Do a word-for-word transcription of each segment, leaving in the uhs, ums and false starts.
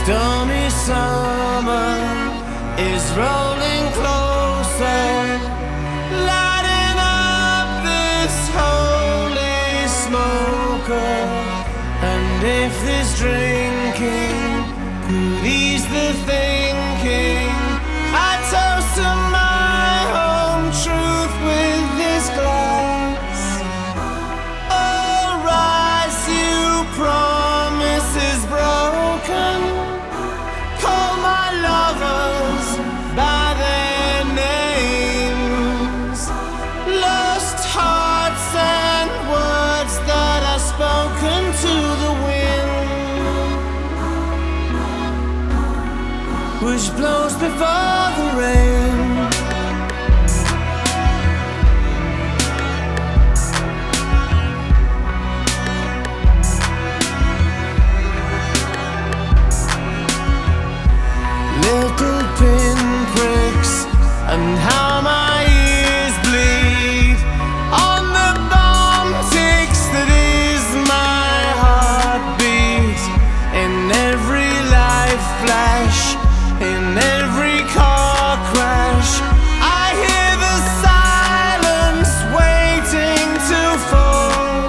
Stormy summer is rolling closer, lighting up this holy smoker. And if this drinking could ease the thinking, I toast to my home truth with this glass. Oh, rise, you promises broken. Call my lovers by their names. Lost hearts and words that are spoken to the wind, which blows before the rain. Little pinpricks and how my ears bleed on the bomb ticks that is my heartbeat. In every life flash, in every car crash, I hear the silence waiting to fall.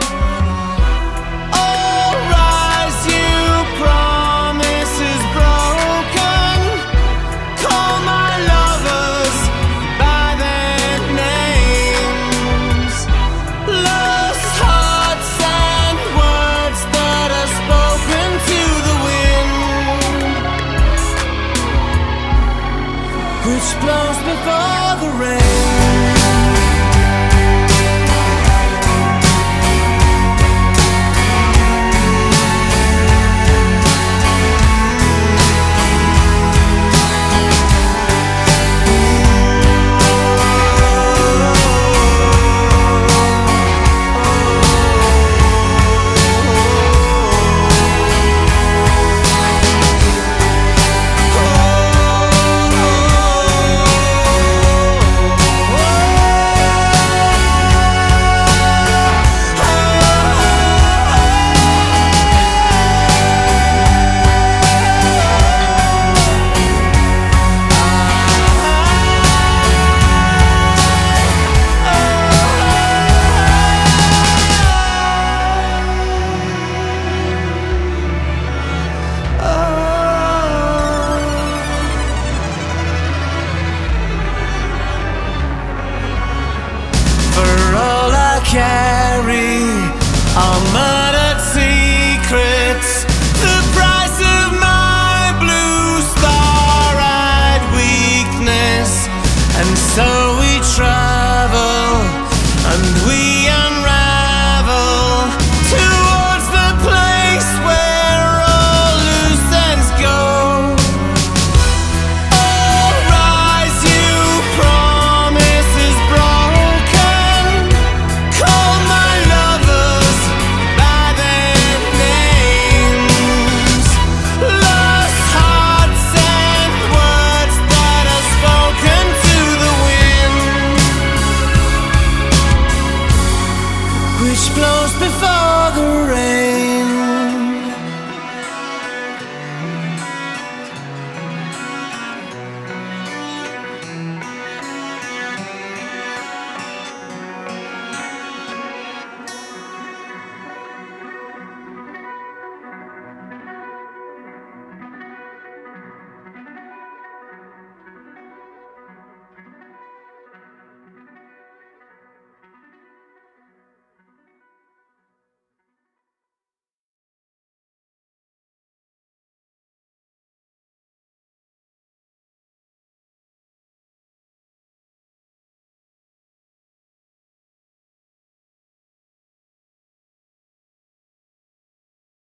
Oh, rise, you promises broken. Call my lovers by their names. Lost hearts and words that are spoken to the wind, which blows before the rain.